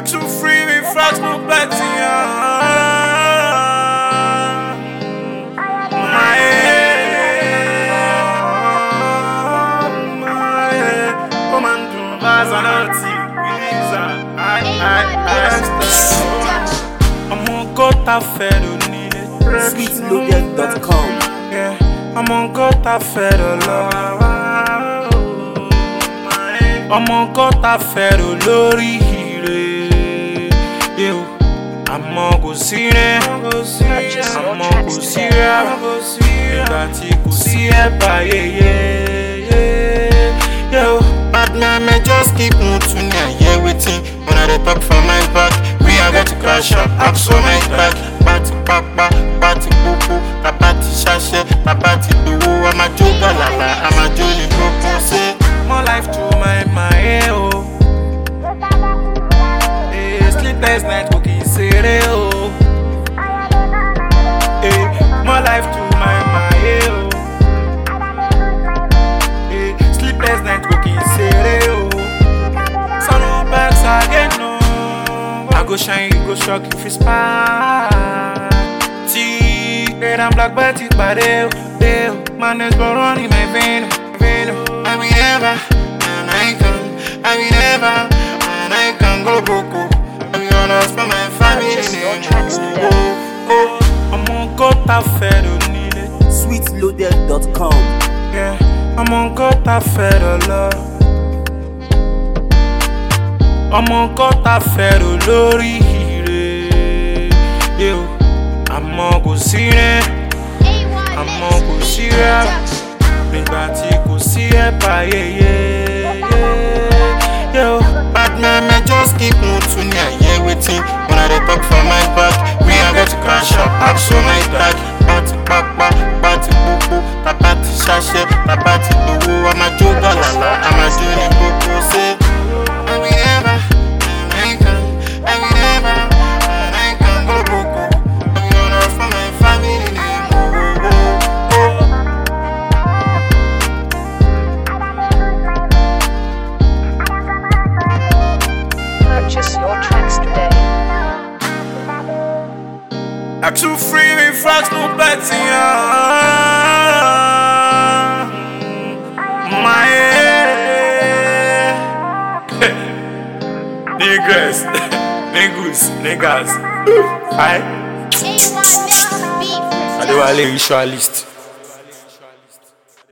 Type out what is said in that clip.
Act too free with flags, no betting. I'm on Gota Fero Sweetloaded.com. Yeah, I'm on Gota Fero I'm on Gota Fero lórí ire. I'm on go see it. I'm on go see it. Nígbà tí kò sí ẹ̀bà Bad man may just keep moving. I hear waiting when I talk from my back. We are going to crash up, axe on my back. Party papa, party popo, na party shashe, na party duo. I'm a joker lala, I'm a jolly popo. Say more life to my oh. Sleepless night cooking cereal. More life to my oh. Sleepless night cooking cereal. Sun up bags again no. I go shine, you go shock if it's spark. T, red and black but it's bad. Man is born in my vein. I will never, and I can. I will never, and I can go boko. I will honest for my family. I'm on Gota Fero Sweetloaded.com. Yeah, I'm on Gota Fero I'm on Gota Fero lórí ire. I'm on go see it. I'm on go see it. Nígbà tí kò sí ẹ̀bà Bad man may just keep moving. I hear waiting when I talk from my back. We are going to crash up, axe on my back. Party papa, party popo, na party shashe, na party duo. I'm a joker lala, I'm a jolly popo. Say I will never, and I can. I will never, and I can go boko. I will honest for my family. Purchase your tracks today. Act too free with flags, no betting. Niggas. Aye. Adewale ritualist.